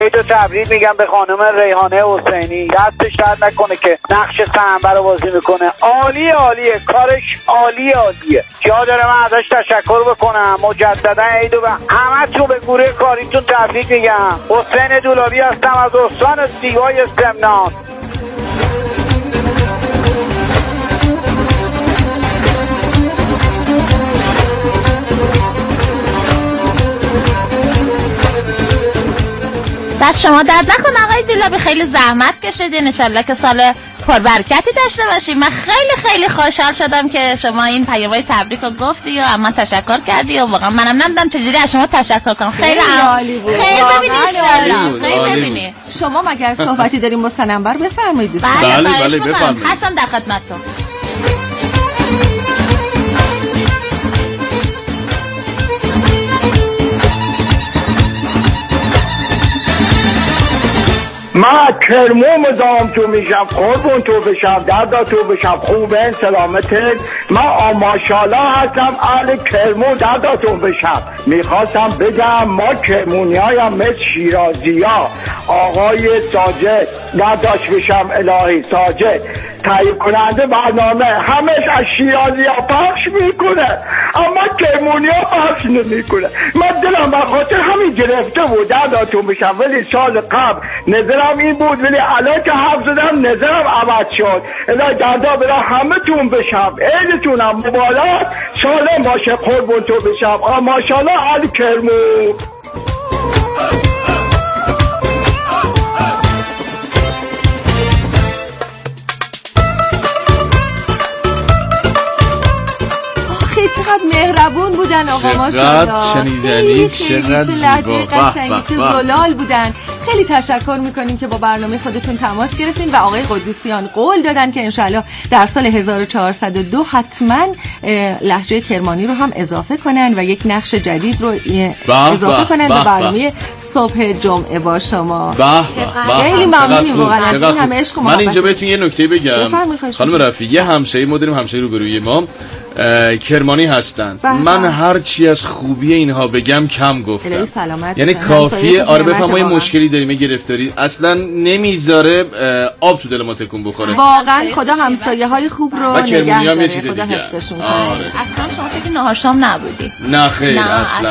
عیدو تبریک میگم به خانم ریحانه حسینی، دستش درد نکنه که نقش سنبه رو بازی میکنه. عالیه کارش عالیه. جا داره من ازش تشکر بکنم. مجددا عیدو به همتون به گروه کاریتون تبریک میگم. حسین دولابی هستم از استان زیبای سمنان. دست شما درد نکنه آقای دولابی، خیلی زحمت کشیدین. انشالله که سال پربرکتی داشته باشیم. من خیلی خوشحال شدم که شما این پیام‌های تبریک رو گفتی و اما تشکر کردی و واقعا منم نمیدونم چجوری از شما تشکر کنم. خیلی عالی بود. خیلی ببینید انشالله. خیلی ببینید. شما مگر صحبتی داریم با سننبر بفرمایید دوستان. بله بفرمایید. هستم در خدمتتون. من کرموم دام تو میشم، قربون تو بشم، دردا تو بشم، خوبه سلامتت. من ماشاءالله هستم اهل کرمون، دردا تو بشم. میخواستم بگم ما کرمونی هایم مثل شیرازی ها. آقای ساجد نداشت بشم الهی ساجد تهیه کننده برنامه همش از شیرازی ها پخش میکنه اما کرمونی ها پخش نمیکنه. من دلم بخاطر همین گرفته بود درداتون بشم، ولی سال قبل نظرم این بود ولی الان که حرف زدم نظرم عوض شد. الهی دردا برای همه تون بشم، عیدتونم مبارک، سالم باشه، قربون تو بشم. ماشاءالله اهل کرمون. چقدر مهربون بودن آقا، ماشاءالله. چقدر شنیدنی، چقدر لهجه قشنگی، چه زلال بودن. خیلی تشکر میکنیم که با برنامه خودتون تماس گرفتین و آقای قدوسیان قول دادن که انشالله در سال 1402 حتما لهجه کرمانی رو هم اضافه کنن و یک نقش جدید رو اضافه کنن به برنامه صبح جمعه با شما. خیلی ممنونیم واقعا از این همه عشق و محبت. من اینجا بهتون یه نکته بگم خانم رفیع، یه همسایه ما داریم، همسایه روبروی ما کرمانی هستن. من هر چی از خوبی اینها بگم کم گفتم، یعنی کافیه. آره بفهم ما یه مشکلی داریم، یه گرفتاری اصلا نمیذاره آب تو دل ما تکون بخوره. واقعا خدا همسایه های خوب رو نگه داره، خدا حفظشون کنه. اصلا شما فکر نهار شام نبودی؟ نه خیر اصلا.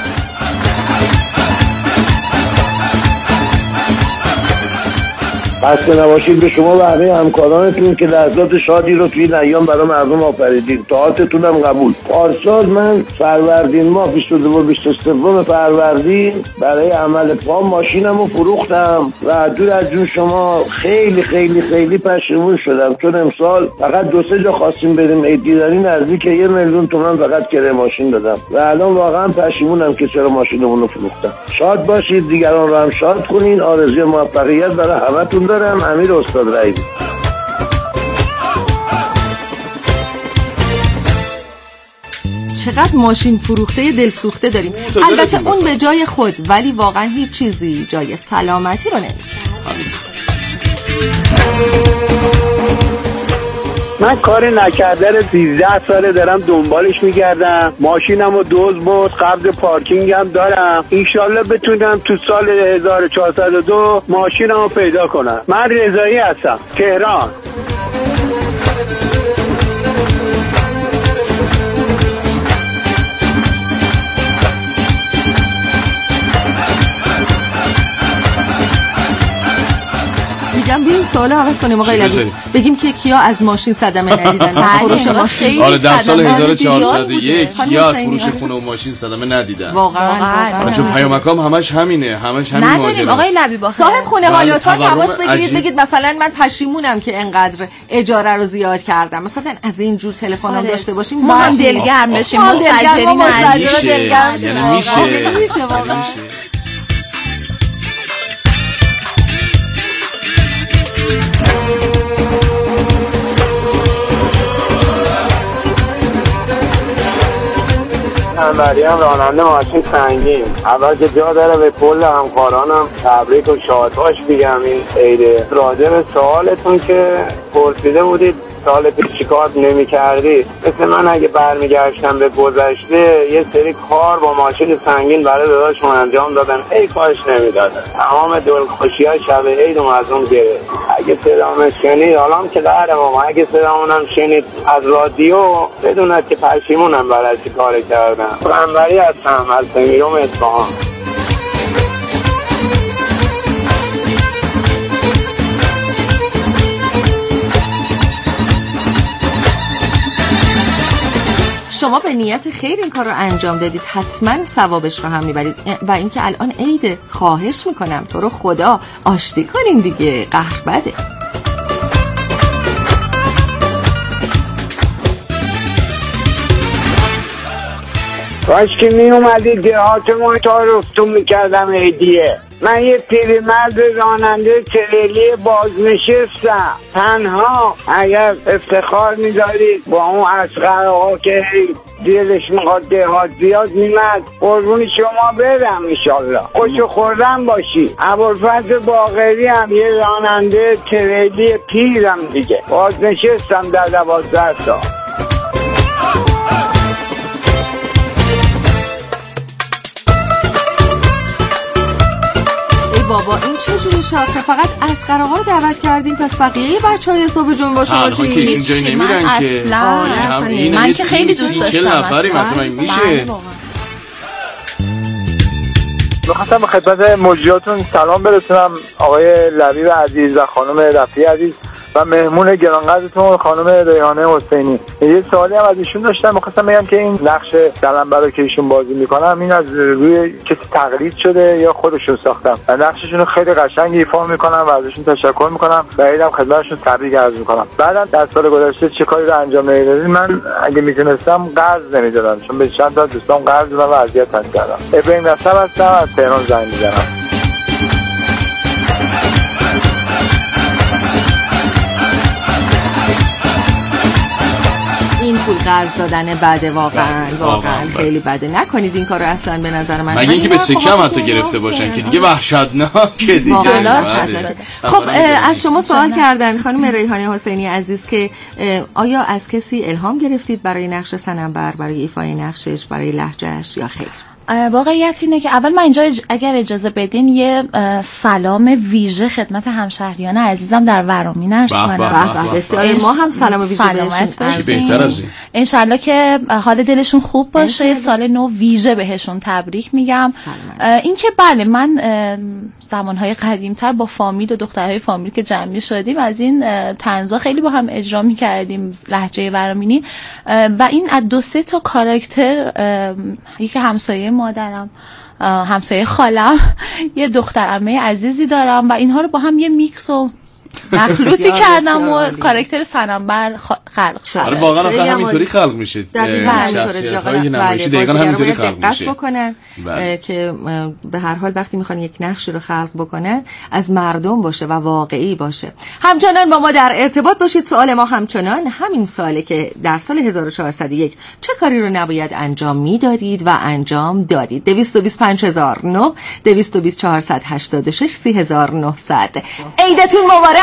خسته نباشید به شما و همه همکارانتون که لحظات شادی رو توی این ایام برای مردم آفریدید. طاعتتون هم قبول. پارسال من فروردین ماه 22 23 فروردین برای عمل پام ماشینم رو فروختم و دور از جون شما خیلی خیلی خیلی پشیمون شدم، چون امسال فقط 2-3 جا خواستیم بریم عیدی نزدیک 1 میلیون تومان فقط کرایه ماشین دادم و الان واقعا پشیمونم که چرا ماشینمون رو فروختم. شاد باشید، دیگران رو هم شاد کنین. آرزوی موفقیت برای همتون دارم. امیر استاد رایی. چقدر ماشین فروخته دلسوخته داریم. البته اون به جای خود، ولی واقعا هیچ چیزی جای سلامتی رو نمیگیره. من کار نکرده رو 13 ساله دارم دنبالش میگردم. ماشینم رو دزد برد، قبض پارکینگم دارم. انشالله بتونم تو سال 1402 ماشینم رو پیدا کنم. من رضایی هستم، تهران. میگم بریم سوال عوض کنیم آقای لبی، بگیم که کیا از ماشین صدمه ندیدن. فروش ماشین. آره در سال 1401 کیا از فروش خونه و ماشین صدمه ندیدن. واقعا چون پیامکام همش همینه، همش همین ماجرا. آقای لبی با صاحب خونه ها لطفا تماس بگیرید، بگید مثلا من پشیمونم که انقدر اجاره رو زیاد کردم، مثلا از این جور تلفنام داشته باشیم ما هم دلگرم بشیم، مستاجری ندیشه. یعنی میشه واقعا. مریم راننده ماشین سنگین. اول که جا داره به کل همکارانم تبریک و شادباش بگم این عید. راجع به سوالتون که پرسیده بودید سال پیش چیکار نمی‌کردی؟ مثل من اگه برمیگشتم به گذشته یه سری کار با ماشین سنگین برای داداشم انجام دادن، ای کاش نمیدادن. تمام دلخوشی‌ها شب عیدم از اون گرفت. اگه صدامش شنید، حالا که در ما اگه صدامونم شنید از رادیو، بدوند که پشیمونم برای چی کار کردم. انوری هستم از سمیرم اصفهان. شما به نیت خیر این کار رو انجام دادید، حتما ثوابش رو هم میبرید. و اینکه الان عیده، خواهش میکنم تو رو خدا آشتی کنین دیگه، قهر بده. باش که می اومدی دهات ما تا رفتون میکردم عیدیه. من یه پیرمرد راننده تریلی بازنشستم تنها. اگر افتخار می‌دارید با اون اصغر آقا که دلش میخواد دهات زیاد میمد، قربون شما برم انشالله. خوشو خوردم باشی. ابوالفضل باقری هم یه راننده تریلی پیرم دیگه، بازنشستم در 12 سال. بابا این چجوری شاخه؟ فقط اصغر آقا رو دعوت کردیم، پس بقیه بچه‌های صبح جنب با شما چی؟ که اینجا نمیرن که اصلا من که خیلی دوست داشتم. 40 نفری مثلا میشه. می‌خواستم به خدمت مجریاتون سلام برسونم، آقای لبیب عزیز و خانم رفیعی عزیز و مهمون گرانقدرتون خانم ریحانه حسینی. یه سوالی هم از ایشون داشتم، می‌خواستم بگم که این نقش دلنبر رو که ایشون بازی می‌کنن، این از روی کسی تقلید شده یا خودشون ساختن؟ و نقششون رو خیلی قشنگ ایفا می‌کنن و ازشون تشکر می‌کنم و عیدم خدمتشون تبریک عرض می‌کنم. بعدم در سال گذشته چه کاری رو انجام نمیدادید؟ من اگه می‌تونستم قرض نمی‌دادم، چون به چند تا دوستام قرض دادم و اذیت کردم. ابراهیم نصب هستم از تهران زنگ می‌زنم. این پول قرض دادن بده، واقعا خیلی بده. نکنید این کارو اصلا به نظر من. مگه اینکه به سکه هم حتی گرفته باشن که دیگه وحشتناکه دیگه. خب از شما سوال کردن خانم ریحانه حسینی عزیز که آیا از کسی الهام گرفتید برای نقش صنمبر، برای ایفای نقشش، برای لهجهش یا خیر؟ واقعیت اینه که اول من اینجا اگر اجازه بدین یه سلام ویژه خدمت همشهریان عزیزم در ورامین عرض کنم. بسیار ما هم سلام ویژه بهشون. انشالله که حال دلشون خوب باشه. یه سال نو ویژه بهشون تبریک میگم. این که بله، من زمانهای قدیمتر با فامیل و دخترهای فامیل که جمع شدیم از این طنزا خیلی با هم اجرا میکردیم، لهجه ورامینی. و این از 2-3 تا کاراکتر، یکی همسایه مادرم، همسایه خالم، یه دختر عمه عزیزی دارم و اینها رو با هم یه میکس و مخلوطی کردم و کاراکتر صنمبر خلق شد. آره واقعا همینطوری خلق میشه. شخصیت‌های نمایشی دقیقاً همینطوری خلق میشه. بکنن که به هر حال وقتی میخوان یک نقشی رو خلق بکنن از مردم باشه و واقعی باشه. همچنان با ما در ارتباط باشید. سوال ما همچنان همین سواله که در سال 1401 چه کاری رو نباید انجام میدادید و انجام دادید. 225009 220486 3900. عیدتون مبارک.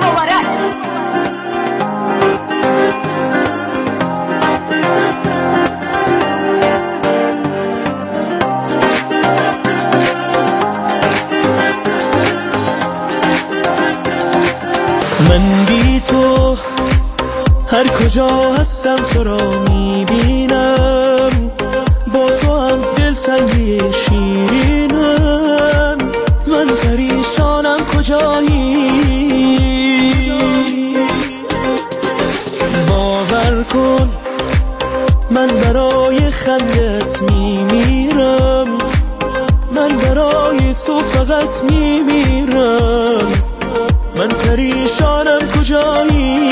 من بی تو هر کجا هستم تو را میبینم، با تو هم دلتنگی شیرینم. من پریشانم کجایی، باور کن من برای خندت میمیرم، من برای تو فقط میمیرم. من پریشانم کجایی،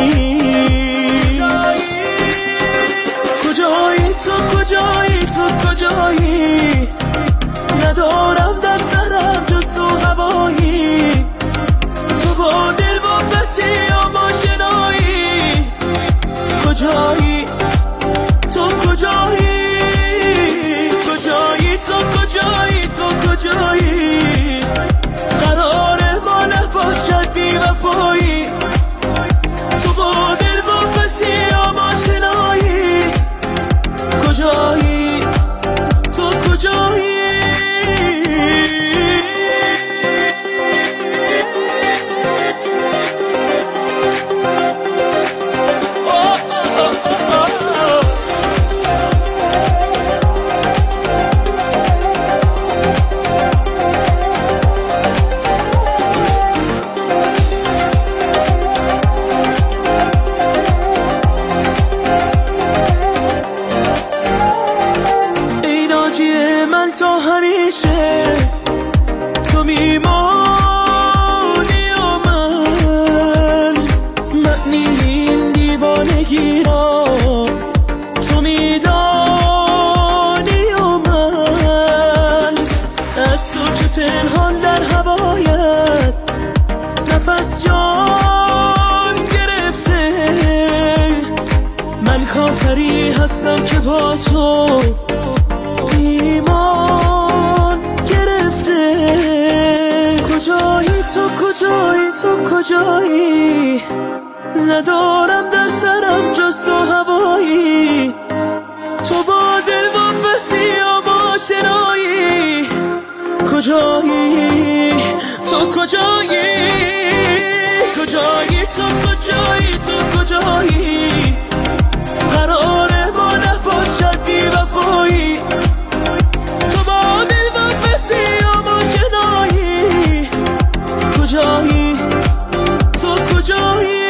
کجایی تو، کجایی تو، کجایی؟ ندارم در سرم جز تو هوایی، تو با دل واپسی یا ماشنایی. کجایی تو، کجایی؟ کجایی تو، کجایی تو، کجایی؟ قرار ما نباشد بی وفایی، تو با دل واپسی با تو ایمان گرفته. کجایی تو کجایی تو کجایی، ندارم در سرم جز تو هوایی. تو با دل وابستی و با شنایی. کجایی تو کجایی، کجایی تو کجایی تو کجایی، قراره ما نباشد بی وفایی. تو با دل وابستی و با شنایی. کجایی تو کجایی.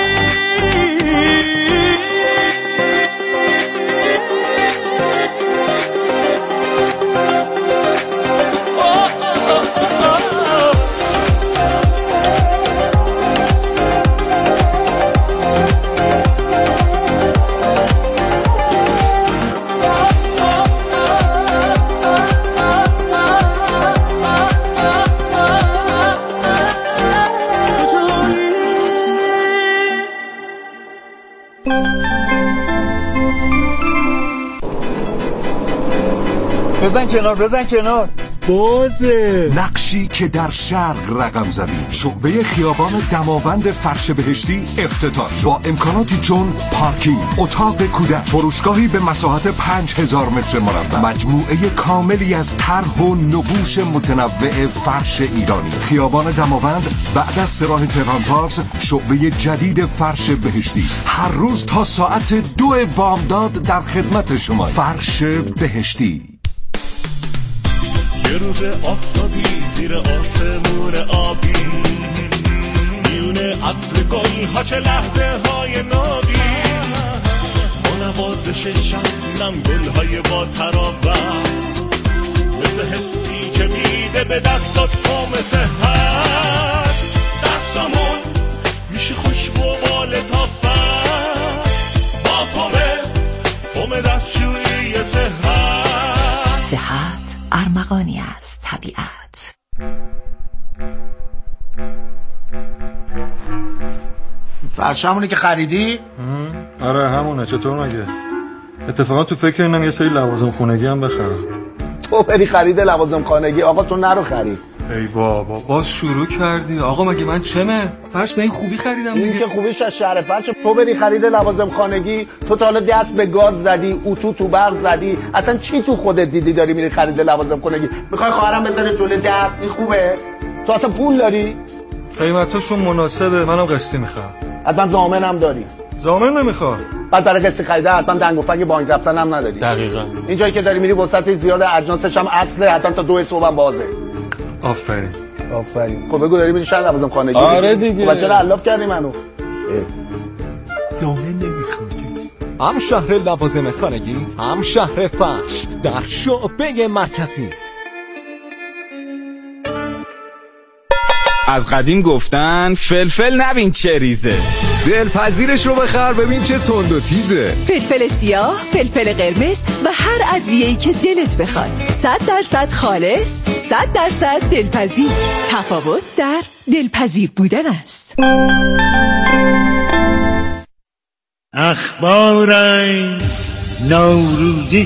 بزن کنار بزن کنار. بازه نقشی که در شرق رقم زدی. شعبه خیابان دماوند فرش بهشتی افتتاح شد با امکاناتی چون پارکینگ، اتاق کودک، فروشگاهی به مساحت 5000 متر مربع، مجموعه کاملی از طرح و نقوش متنوع فرش ایرانی. خیابان دماوند بعد از سراح تهران پارس، شعبه جدید فرش بهشتی، هر روز تا ساعت 2 بامداد در خدمت شما. فرش بهشتی. یه روز آفتابی زیر آسمون آبی، میونه عطر گل ها چه لحظه های نابی، با نوازش شبنم گل های با تراوت، مثل حسی که میده به دستات فام صحت. دستامون میشه خوشبو با لطافت، با فام دستشویی صحت ارمغانی از طبیعت. فرش همونه که خریدی؟ آره همونه. چطور مگه؟ اتفاقا تو فکر اینم یه سری لوازم خونگی هم بخرم. تو بری خرید لوازم خانگی، آقا تو نرو خرید. ای بابا باز شروع کردی. آقا مگه من چمه؟ فرش به این خوبی خریدم دیگه. این که خوبیش از شهر فرش. تو بری خرید لوازم خانگی، تو تا حالا دست به گاز زدی، اتو تو برق زدی، اصلا چی تو خودت دیدی داری میری خرید لوازم خانگی؟ میخوای خواهرم بذاره جلوی در؟ این خوبه؟ تو اصلا پول داری؟ قیمتاشون مناسبه، منم قسطی میخوام. حتما ضامنم داری؟ ضامن نمیخوام. بعد برای قسط خریده حتما دنگ و فنگ بانک رفتن هم نداری. دقیقاً. این جایی که داری میری وسعت زیاد، اجناسش هم اصله، حتما تا 2 صبح هم بازه. آفرین. خب بگو داری میری شهر لوازم خانگی؟ آره دیگه. بچه را علاف کردی منو. ضامن نمیخوادی. هم شهر لوازم خانگی، هم شهر فرش در شعبه مرکزی. از قدیم گفتن فلفل نبین چه ریزه، دلپذیرش رو بخر ببین چه تند و تیزه. فلفل سیاه، فلفل قرمز و هر ادویه‌ای که دلت بخواد. 100% خالص، 100% دلپذیر. تفاوت در دلپذیر بودن است. اخبار نوروزی.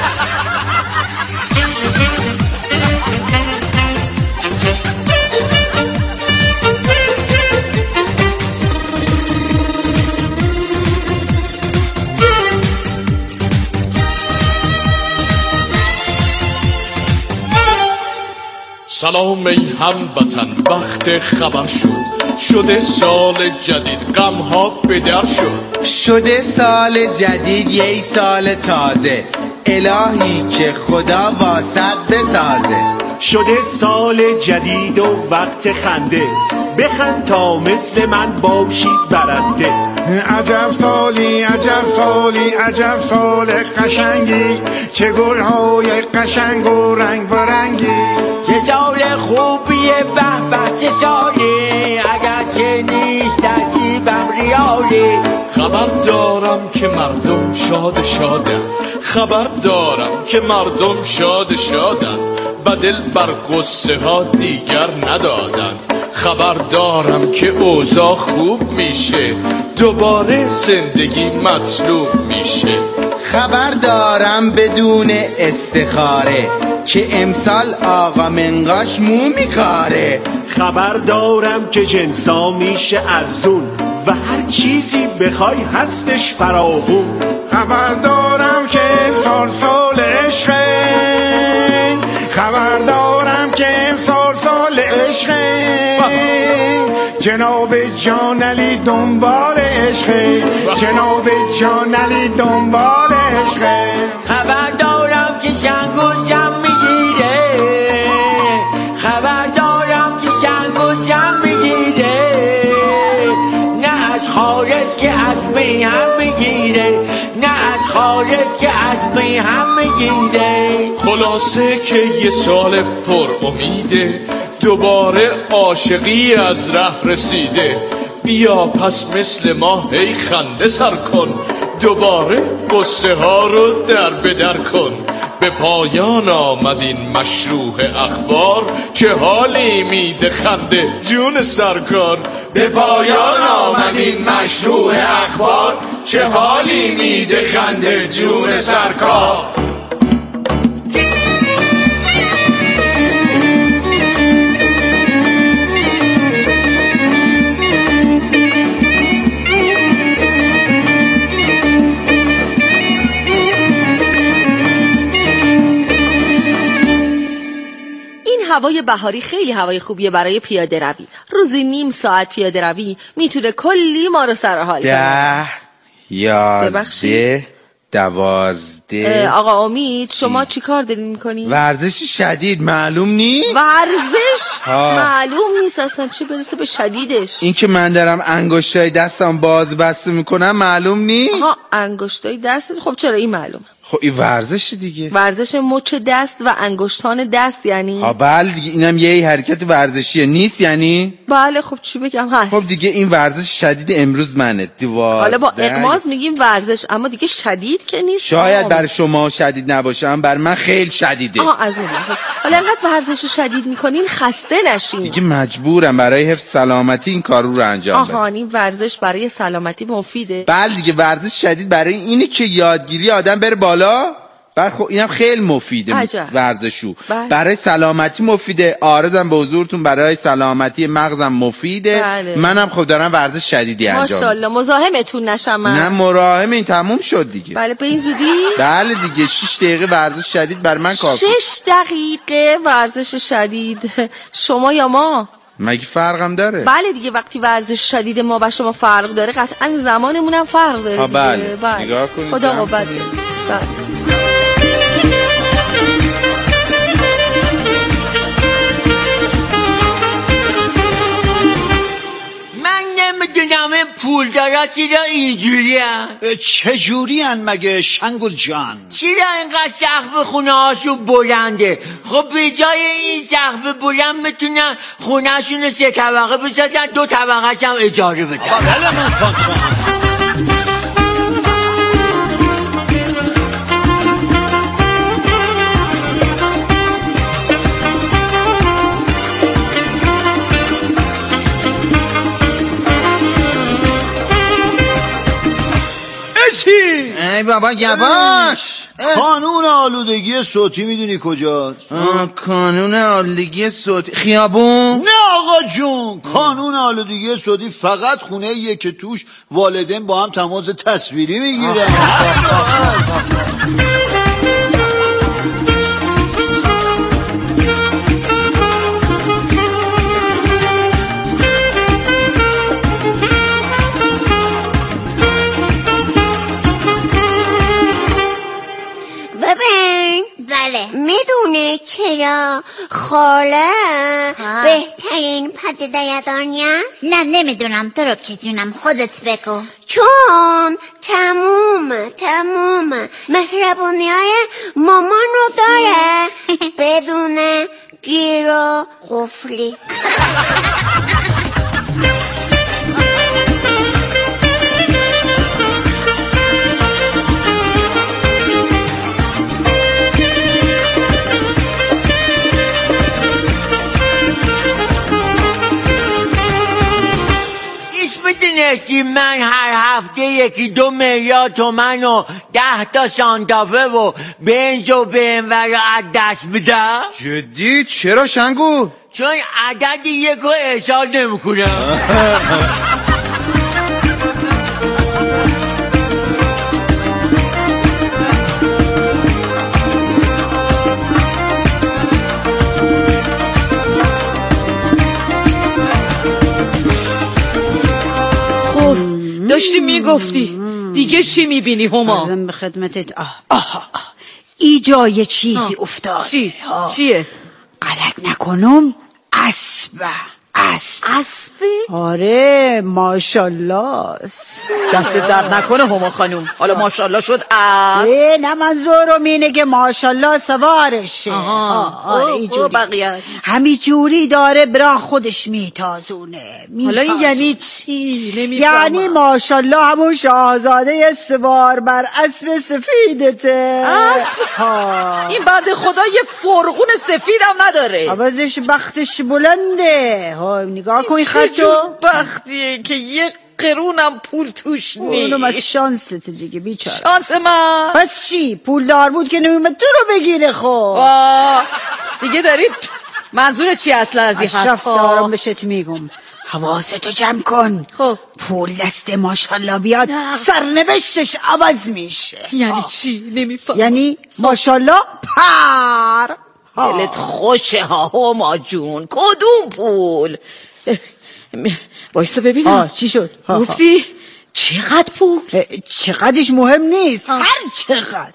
سلام ای هموطن، وقت خبر شده سال جدید، غم ها به در شده سال جدید، یه سال تازه، الهی که خدا واسط بسازه. شده سال جدید و وقت خنده، بخند تا مثل من باشید برنده. عجب سالی عجب سالی عجب سال قشنگی، چه گلهای قشنگ و رنگ برنگی. چه سال خوبیه، به به چه سالی، اگر چه نیست عجیبم ریالی. خبر دارم که مردم شاد شادند، خبر دارم که مردم شاد شادند و دل بر قصه ها دیگر ندادند. خبر دارم که اوضاع خوب میشه، دوباره زندگی مطلوب میشه. خبر دارم بدون استخاره که امسال آقا منقاش مو میکاره. خبر دارم که جنسا میشه ارزون و هر چیزی بخوای هستش فراوون. خبر دارم که سال عشقه، خبر دارم که سال عشقه، جناب جان علی دنبال عشقه، جناب جان علی دنبال عشقه. خبر دارم که شنگ و شم میگیره، خبر دارم که شنگ و شم میگیره، نه از خارج که از می هم میگیره، نه از خارج که از می هم میگیره. خلاصه که یه سال پر امیده، دوباره عاشقی از ره رسیده. بیا پس مثل ما هی خنده سر کن، دوباره قصه ها رو در بدر کن. به پایان آمد این مشروع اخبار، چه حالی میده خنده جون سرکار. به پایان آمد این مشروع اخبار، چه حالی میده خنده جون سرکار. هوای بهاری خیلی هوای خوبیه برای پیاده روی. روزی نیم ساعت پیاده روی میتونه کلی ما رو سر حال کنه. 10 11 12. آقا امید شما چی کار دارین میکنی؟ ورزش شدید معلوم نیست؟ ورزش؟ معلوم نیست اصلا، چه برسه به شدیدش. این که من دارم انگشتای دستم باز بسته میکنم معلوم نیست؟ انگشتای دست؟ خب چرا این معلوم؟ خب این ورزش دیگه، ورزش مچ دست و انگشتان دست یعنی. بله دیگه، اینم یه حرکت ورزشیه نیست یعنی؟ بله خب چی بگم هست. خب دیگه این ورزش شدید امروز منه. حالا با اغماز میگیم ورزش، اما دیگه شدید که نیست. شاید برای شما شدید نباشه، اما برای من خیلی شدیده. از اون لحاظ حالا انقدر ورزش شدید میکنین خسته نشین. دیگه مجبورم برای حفظ سلامتی این کارو رو انجام بدم. این ورزش برای سلامتی مفیده. بله دیگه، ورزش شدید برای اینه که یادگیری آدم بره بالا. بعد خب اینم خیلی مفیده ورزشو. برای سلامتی مفیده. عارضم به حضورتون برای سلامتی مغزم مفیده. منم خب دارم ورزش شدیدی انجام. ماشاءالله مزاحمتون نشم من. نه مراهم، این تموم شد دیگه. بله به این زودی؟ بله دیگه 6 دقیقه ورزش شدید بر من کافی. 6 دقیقه ورزش شدید؟ شما یا ما؟ مگه فرقم داره؟ بله دیگه، وقتی ورزش شدید ما و شما فرق داره قطعا زمانمون هم فرق داره. بله نگاه کنید. خدا قوت بده. نمیدونم پولدارا چرا اینجوری هن؟ چجوری هن مگه شنگول جان؟ چرا اینقدر سقف خونه هاشون بلنده؟ خب به جای این سقف بلند میتونن خونه شون رو 3 طبقه بسازن، 2 طبقه هم اجاره بدن. بله من پاچان. ای بابا یواش. کانون آلودگی صوتی میدونی کجاست؟ کانون آلودگی صوتی خیابون؟ نه آقا جون، کانون آلودگی صوتی فقط خونه ایه که توش والدین با هم تماس تصویری میگیرن. بله میدونه چرا خاله بهترین پدیده از دنیاست؟ نه نمیدونم، تو رو چه جونم، خودت بگو. چون تموم مهربونی های مامانو داره بدون گیر و قفلی. میدونستی من هر هفته 1-2 میلیارد تومن و 10 تا سانتافه و بنز و BMW رو از دست بدم؟ جدی؟ چرا شنگو؟ چون عدد 1 رو احساس نمیکنم. داشتی میگفتی دیگه چی میبینی هما؟ به خدمتت. ای جای چیزی افتاد. چیه؟ غلط نکنم اسبه. اسبی؟ آره ماشالله. دست درد نکنه هما خانوم. حالا ماشالله شد اسب؟ نه منظورم اینه که ماشالله سوارشه. آره اینجوری. بقیه همین جوری داره برا خودش میتازونه. حالا این یعنی چی؟ یعنی ماشالله همون شاهزاده سوار بر اسب سفیدته. اسب؟ این بنده خدا یه فرغون سفید هم نداره. عوضش بختش بلنده. نگاه کن این خطو. بختیه که یه قرونم پول توش نیست. اونم از شانست دیگه بیچاره. شانس من؟ پس چی؟ پول دار بود که نمیمد تو رو بگیره. خب دیگه دارید منظور چی اصلا از این اشرف دارم بهشت میگم حواستو جمع کن. خب پول دست ماشالله بیاد سرنوشتش عوض میشه. یعنی چی؟ نمیفهم. یعنی ماشالله پر. دلت خوشه هما جون. کدوم پول؟ وایسا ببینم. چی شد؟ گفتی چقدر پول؟ چقدرش مهم نیست. هر چقدر.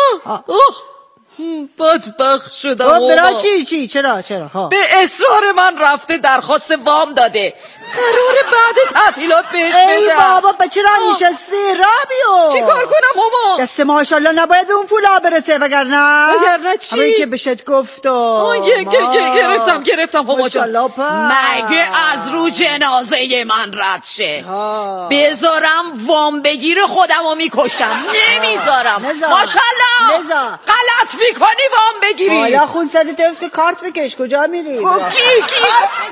بدبخت شدم. برا چی؟ چرا؟ به اصرار من رفته درخواست وام داده. قراره بعد تعطیلات بهش بدم. ای بابا چرا نشستی؟ رابیو چی کار کنم هما؟ دست ماشالله نباید به اون پولا برسه. وگرنه چی؟ همین که بهشت گفتم. گرفتم هما ماشالله. مگه از رو جنازه من رد شه بذارم وام بگیره خودمو میکشم. نمیذارم. ماشالله غلط میکنی وام بگیری. حالا خون سرت هست که کارت بکش. کجا میری؟ کی؟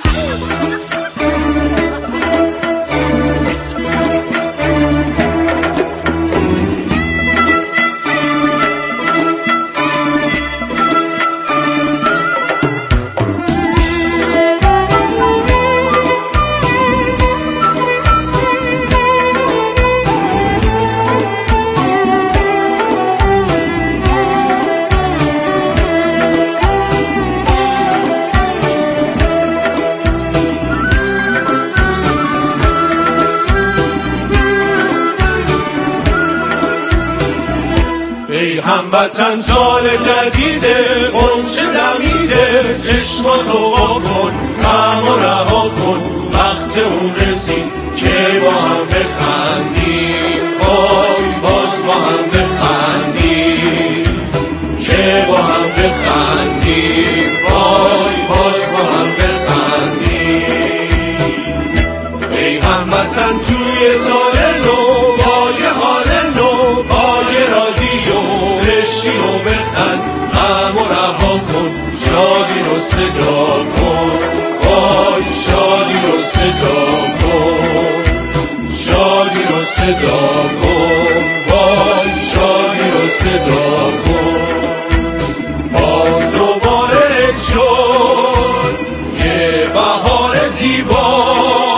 هموطن سال جدیده قنچه دمیده چشماتو واکن غم و رها کن وقت اون رسید که با هم بخندیم وای باز با هم بخندیم که با هم بخندیم وای باز با هم بخندیم ای هموطن توی سال نو با یه حال نو با یه رادیو بشین و بخند غم و رها کن شادی رو صدا کن وای شادی رو صدا کن شادی رو صدا کن وای شادی رو صدا کن باز دوباره شد یه بهار زیبا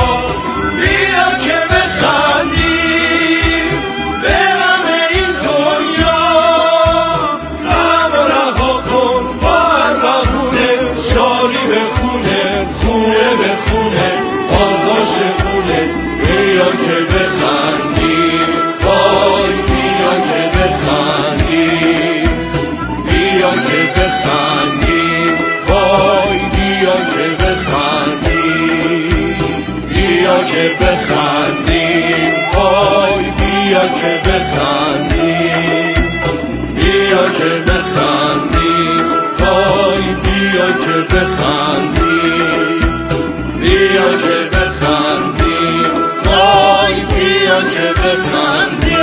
که بخندیم وای بیا که بخندیم بیا که بخندیم وای بیا که بخندیم بیا که بخندیم وای بیا که بخندیم.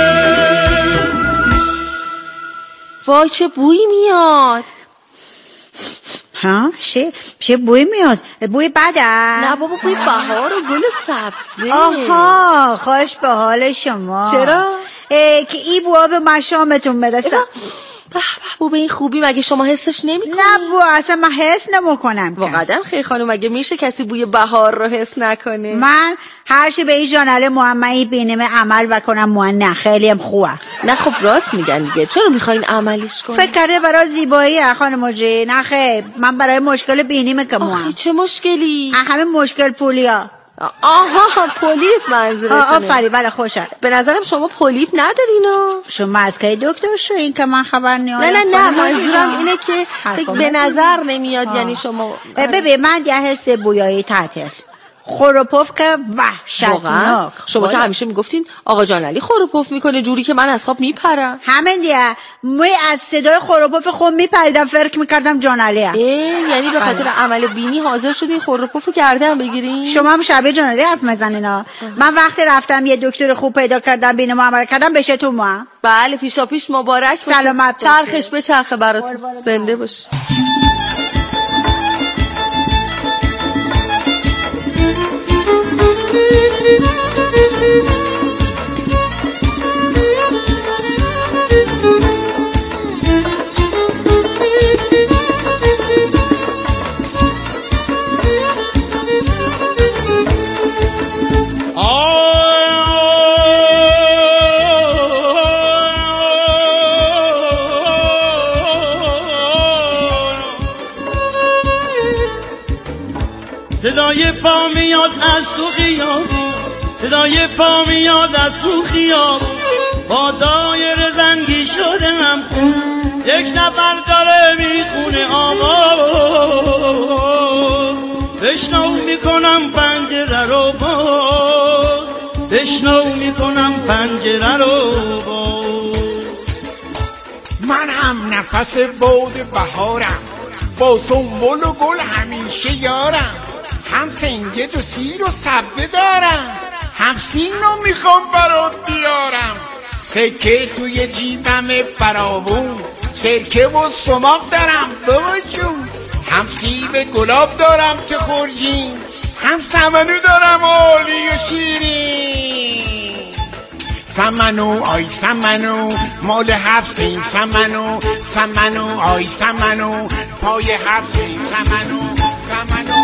وای چه بویی میاد. ها چه بوی میاد؟ بوی بده؟ نه بابا، بوی بهار و گل سبزه. آها، خوش به حال شما. چرا؟ که این بوها به مشامتون برسه. بو به این خوبی مگه شما حسش نمی‌کنی؟ نه بو، اصلا من حس نمی‌کنم. واقعا خیلی خانم، مگه میشه کسی بوی بهار رو حس نکنه؟ من هر چی به این جانل محمدی بینیم عمل بکنم نه خیلی هم خوبه. نه خب راست میگن دیگه، چرا میخواین عملش کنین؟ فکر کرده برای زیبایی خانم جی؟ نه خیر، من برای مشکل بینیم که آخه چه مشکلی؟ همین مشکل پولیا. آها، پولیپ منظورتونه. آفرین، بله خوشم. به نظرم شما پولیپ ندارین. شما از کی دکتر شدین که من خبر نیارم؟ نه منظورم اینه که به نظر نمیاد. یعنی شما ببین، من یه حس بویایی تعطیل خروپوف که وحشتناک. شما که همیشه میگفتین آقا جان علی خروپوف میکنه جوری که من از خواب میپرم. همین دیگه، من از صدای خروپوف خود میپریدم، فرق میکردم جان علی. یعنی به خاطر عمل بینی حاضر شدین خروپوفو گردن بگیرین؟ شما هم شبیه جان علی حرف میزنین. من وقتی رفتم یه دکتر خوب پیدا کردم، بینیمو عمل کردم، بشه تو ما. بله، پیشا پیش مبارک باشه. سلامت باشه. چرخش به چرخه براتون. زنده باش. صدای پا میاد از تو خیابون، صدای پا میاد از تو خیابون، با دایر زنگی شده هم خون، یک نفر داره میخونه آواز، بشنو میکنم پنجره رو باز، بشنو میکنم پنجره رو باز. من هم نفس باد بهارم، با سنبل و گل همیشه یارم، هم سنجد و سیر و سبزه دارم، هم سینو میخوام برات بیارم، سکه توی جیبم فراوون، سرکه و سماق دارم بابا جون، هم سیب گلاب دارم چه خورجین، هم سمنو دارم عالی و شیرین. سمنو آی سمنو مال حفظین، سمنو سمنو آی سمنو پای حفظین، سمنو سمنو.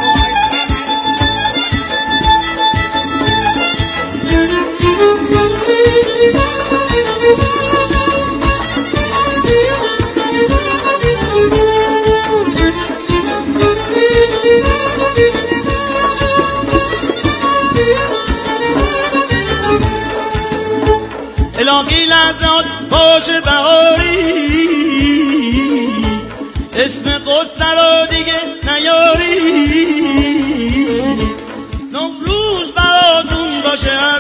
الهی لحظات باشه بهاری، اسم قصه رو دیگه نیاری، نوروز براتون باشه هر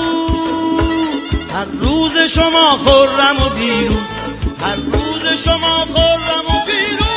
روز شما خرم و بیرون، هر روز شما خرم و بیرون.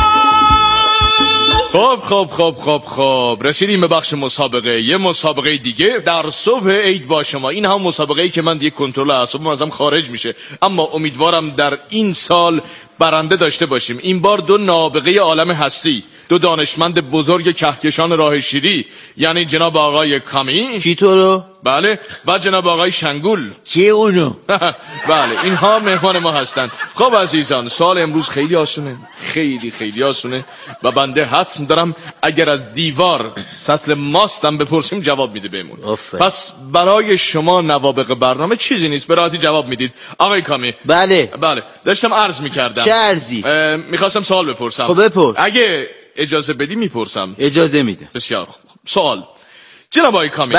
خب رسیدیم به بخش مسابقه. یه مسابقه دیگه در صبح عید با شما. این هم مسابقه‌ای که من دیگه کنترل اعصابم ازم خارج میشه، اما امیدوارم در این سال برنده داشته باشیم. این بار دو نابغه عالم هستی، دو دانشمند بزرگ کهکشان راه شیری، یعنی جناب آقای کامی. کی تو رو؟ بله، و جناب آقای شنگول. کی اونو؟ بله، اینها مهمان ما هستند. خب عزیزان، سوال امروز خیلی آسونه، خیلی آسونه و بنده حتم دارم اگر از دیوار سطل ماستم بپرسیم جواب میده بهمون. پس برای شما نوابغ برنامه چیزی نیست، به راحتی جواب میدید. آقای کامی. بله داشتم عرض میکردم. چه عرضی؟ میخواستم سوال بپرسم. خب بپرس. اگه اجازه بدی میپرسم. اجازه میده. بسیار خوب. سوال جناب آقای کامی،